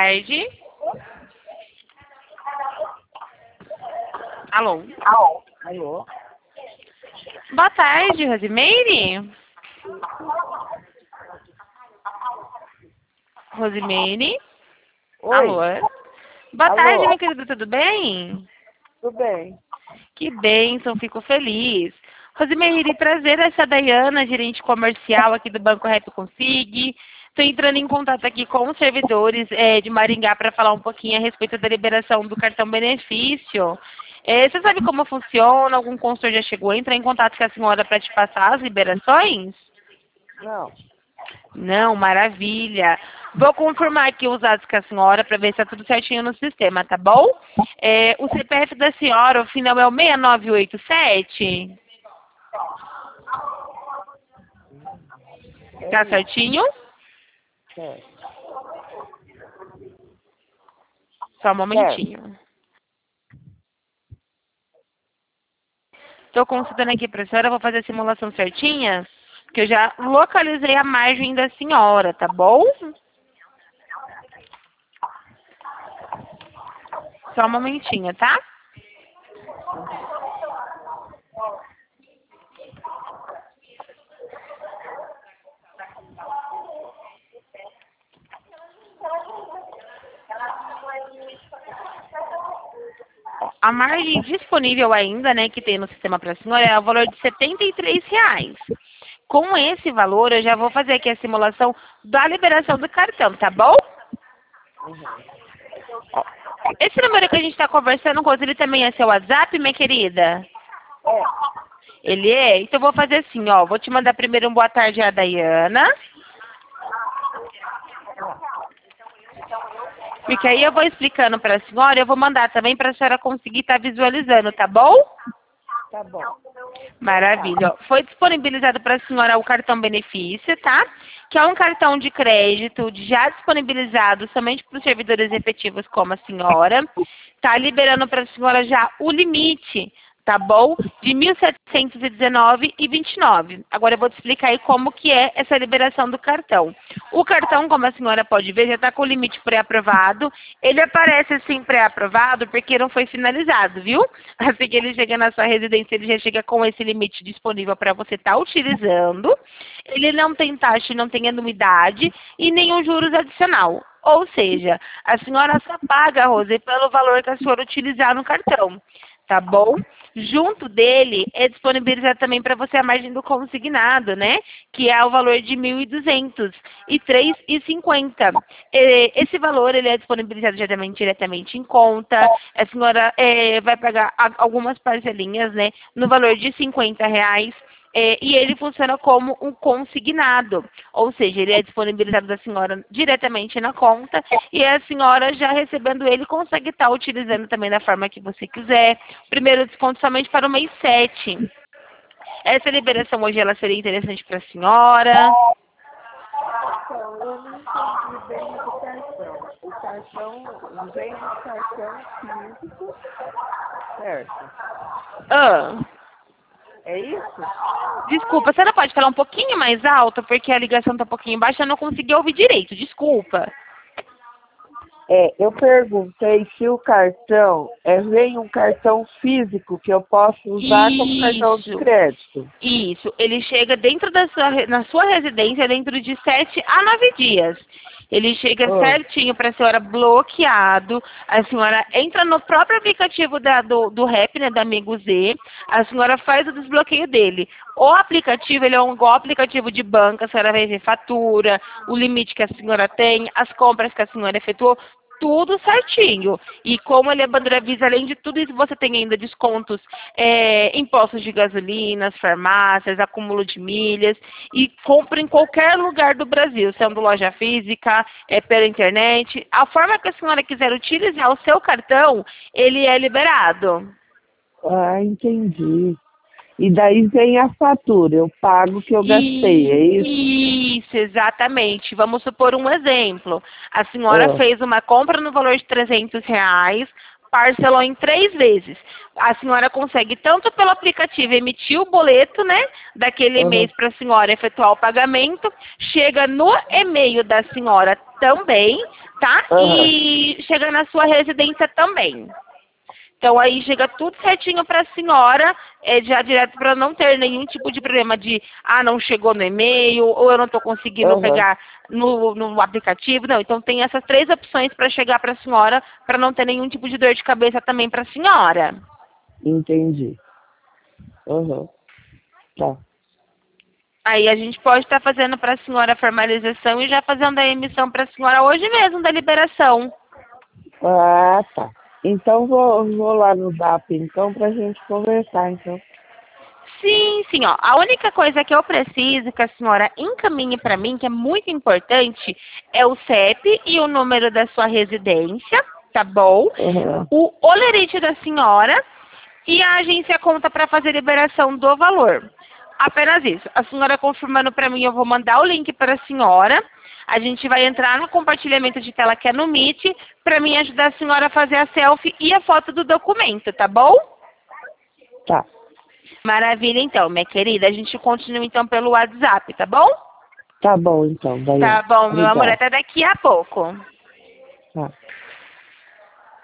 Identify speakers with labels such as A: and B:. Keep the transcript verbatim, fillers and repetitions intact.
A: tarde. Alô?
B: Alô? Alô?
A: Boa tarde, Rosimeire. Rosimeire?
B: Oi.
A: Alô? Boa
B: Alô?
A: tarde, minha querida, tudo bem?
B: Tudo bem?
A: Que bênção, fico feliz. Rosimeire, prazer, essa é a Dayana, gerente comercial aqui do Banco Rap Consig. Estou entrando em contato aqui com os servidores é, de Maringá para falar um pouquinho a respeito da liberação do cartão benefício. É, você sabe como funciona? Algum consultor já chegou a entrar em contato com a senhora para te passar as liberações?
B: Não.
A: Não, maravilha. Vou confirmar aqui os dados com a senhora para ver se está tudo certinho no sistema, tá bom? É, o C P F da senhora, o final é o seis nove oito sete? Tá certinho?
B: Certo.
A: Só um momentinho. Estou consultando aqui para a senhora, vou fazer a simulação certinha, que eu já localizei a margem da senhora, tá bom? Só um momentinho, tá? A margem disponível ainda, né, que tem no sistema para a senhora é o valor de setenta e três reais. Com esse valor, eu já vou fazer aqui a simulação da liberação do cartão, tá bom?
B: Uhum.
A: Esse número que a gente está conversando, Rose, ele também é seu WhatsApp, minha querida?
B: É.
A: Ele é? Então, eu vou fazer assim, ó. Vou te mandar primeiro um boa tarde à Dayana. Porque aí eu vou explicando para a senhora, eu vou mandar também para a senhora conseguir estar visualizando, tá bom?
B: Tá bom.
A: Maravilha. Ó, foi disponibilizado para a senhora o cartão benefício, tá? Que é um cartão de crédito já disponibilizado somente para os servidores efetivos como a senhora. Tá liberando para a senhora já o limite, tá bom? De mil setecentos e dezenove reais e vinte e nove centavos. Agora eu vou te explicar aí como que é essa liberação do cartão. O cartão, como a senhora pode ver, já está com o limite pré-aprovado. Ele aparece assim pré-aprovado porque não foi finalizado, viu? Assim que ele chega na sua residência, ele já chega com esse limite disponível para você estar utilizando. Ele não tem taxa, não tem anuidade e nenhum juros adicional. Ou seja, a senhora só paga, Rose, pelo valor que a senhora utilizar no cartão. Tá bom? Junto dele é disponibilizado também para você a margem do consignado, né? Que é o valor de mil e duzentos e três reais e cinquenta centavos. Esse valor ele é disponibilizado diretamente, diretamente em conta. A senhora é, vai pagar algumas parcelinhas, né? No valor de cinquenta reais. É, e ele funciona como um consignado, ou seja, ele é disponibilizado da senhora diretamente na conta e a senhora já recebendo ele consegue estar utilizando também da forma que você quiser. Primeiro desconto somente para o mês sete. Essa liberação hoje ela seria interessante para a senhora?
B: Então, eu não entendi bem do cartão. O cartão vem do cartão físico, certo?
A: Ah.
B: É isso?
A: Desculpa, a senhora pode falar um pouquinho mais alto, porque a ligação está um pouquinho baixa, eu não consegui ouvir direito, desculpa.
B: É, eu perguntei se o cartão é, vem um cartão físico que eu posso usar como cartão de
A: Isso.
B: crédito.
A: Isso, ele chega dentro da sua, re- na sua residência dentro de sete a nove dias. Ele chega
B: Ah.
A: certinho para a senhora bloqueado. A senhora entra no próprio aplicativo da, do, do Rap, né, da Amigo Z. A senhora faz o desbloqueio dele. O aplicativo, ele é um igual aplicativo de banco. A senhora vai ver fatura, o limite que a senhora tem, as compras que a senhora efetuou. Tudo certinho. E como ele é bandeira Visa, além de tudo isso, você tem ainda descontos é, em postos de gasolinas, farmácias, acúmulo de milhas. E compra em qualquer lugar do Brasil, sendo loja física, é, pela internet. A forma que a senhora quiser utilizar o seu cartão, ele é liberado.
B: Ah, entendi. E daí vem a fatura, eu pago o que eu gastei, é isso?
A: Isso, exatamente. Vamos supor um exemplo. A senhora
B: Ah.
A: fez uma compra no valor de trezentos reais, parcelou em três vezes. A senhora consegue, tanto pelo aplicativo, emitir o boleto, né, daquele
B: Uhum.
A: mês para a senhora efetuar o pagamento, chega no e-mail da senhora também, tá?
B: Uhum.
A: E chega na sua residência também. Então, aí chega tudo certinho para a senhora, é, já direto para não ter nenhum tipo de problema de, ah, não chegou no e-mail, ou eu não estou conseguindo
B: Uhum.
A: pegar no, no aplicativo. Não, então tem essas três opções para chegar para a senhora, para não ter nenhum tipo de dor de cabeça também para a senhora.
B: Entendi. Uhum. Tá.
A: Aí a gente pode estar fazendo para a senhora a formalização e já fazendo a emissão para a senhora hoje mesmo da liberação.
B: Ah, tá. Então vou, vou lá no Zap então pra gente conversar, então.
A: Sim, sim, ó. A única coisa que eu preciso que a senhora encaminhe para mim, que é muito importante, é o C E P e o número da sua residência, tá bom?
B: Uhum.
A: O olerite da senhora e a agência conta para fazer liberação do valor. Apenas isso. A senhora confirmando para mim, eu vou mandar o link para a senhora. A gente vai entrar no compartilhamento de tela que é no Meet, para mim ajudar a senhora a fazer a selfie e a foto do documento, tá bom?
B: Tá.
A: Maravilha, então, minha querida. A gente continua, então, pelo WhatsApp, tá bom?
B: Tá bom, então, Daiane.
A: Tá bom, meu amor.
B: Obrigado.
A: Até daqui a pouco.
B: Tá.